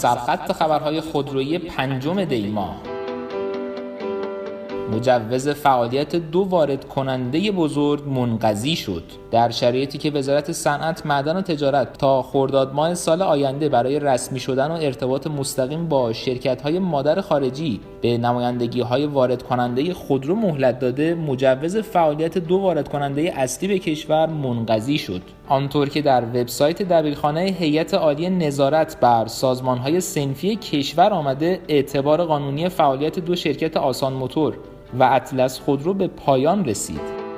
سرخط خبرهای خودرویی 5 دی ماه. مجوز فعالیت 2 وارد کننده بزرگ منقضی شد. در شرایطی که وزارت صنعت، معدن و تجارت تا خرداد ماه سال آینده برای رسمی شدن و ارتباط مستقیم با شرکت‌های مادر خارجی به نمایندگی‌های وارد کننده خودرو مهلت داده، مجوز فعالیت 2 وارد کننده اصلی به کشور منقضی شد. آنطور که در وبسایت دبیرخانه هیئت عالی نظارت بر سازمان‌های صنفی کشور آمده، اعتبار قانونی فعالیت 2 شرکت آسان موتور و اطلس خودرو به پایان رسید.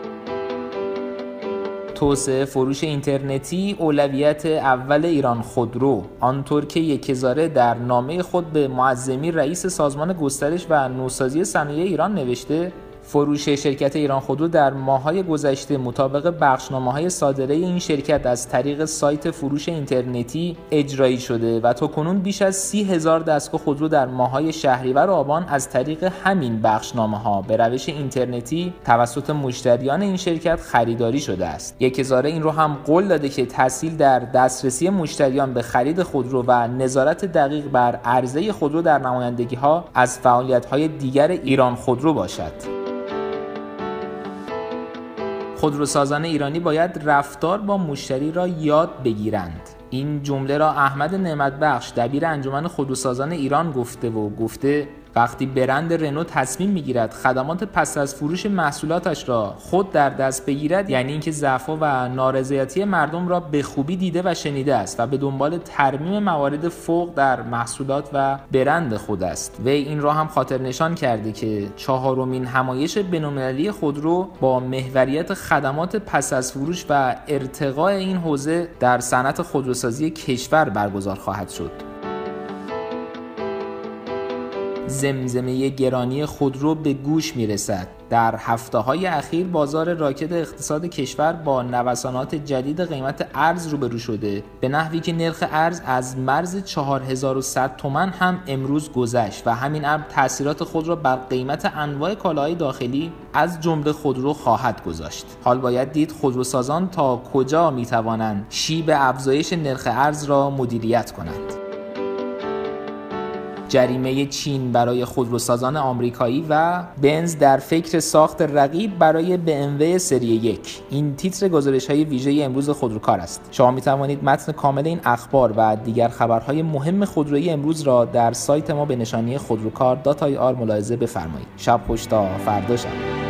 توسعه فروش اینترنتی اولویت اول ایران خودرو. آنطور که یکهزاره در نامه خود به معظمی رئیس سازمان گسترش و نوسازی صنایع ایران نوشته، فروش شرکت ایران خودرو در ماه‌های گذشته مطابق بخشنامه‌های صادره این شرکت از طریق سایت فروش اینترنتی اجرایی شده و تاکنون بیش از 30,000 دستگاه خودرو در ماه‌های شهریور و آبان از طریق همین بخشنامه‌ها به روش اینترنتی توسط مشتریان این شرکت خریداری شده است. یکهزاره این رو هم قول داده که تسهیل در دسترسی مشتریان به خرید خودرو و نظارت دقیق بر عرضه خودرو در نمایندگی‌ها از فعالیت‌های دیگر ایران خودرو باشد. خودروسازان ایرانی باید رفتار با مشتری را یاد بگیرند. این جمله را احمد نعمتبخش دبیر انجمن خودروسازان ایران گفته وقتی برند رنو تصمیم میگیرد خدمات پس از فروش محصولاتش را خود در دست بگیرد، یعنی اینکه ضعف‌ها و نارضایتی مردم را به خوبی دیده و شنیده است و به دنبال ترمیم موارد فوق در محصولات و برند خود است. و این را هم خاطر نشان کرده که 4مین همایش بین‌المللی خودرو با محوریت خدمات پس از فروش و ارتقاء این حوزه در صنعت خودروسازی کشور برگزار خواهد شد. زمزمه گرانی خودرو به گوش میرسد. در هفته‌های اخیر بازار راکد اقتصاد کشور با نوسانات جدید قیمت ارز روبرو شده، به نحوی که نرخ ارز از مرز 4100 تومان هم امروز گذشت و همین امر تأثیرات خود را بر قیمت انواع کالاهای داخلی از جمله خودرو خواهد گذاشت. حال باید دید خودروسازان تا کجا میتوانند شیب افزایش نرخ ارز را مدیریت کنند. جریمه چین برای خودروسازان آمریکایی و بنز در فکر ساخت رقیب برای BMW سری 1. این تیتر گزارش‌های ویژه امروز خودروکار است. شما می‌توانید متن کامل این اخبار و دیگر خبرهای مهم خودرویی امروز را در سایت ما به نشانی خودروکار.ir ملاحظه بفرمایید. شب خوش تا فردا شب.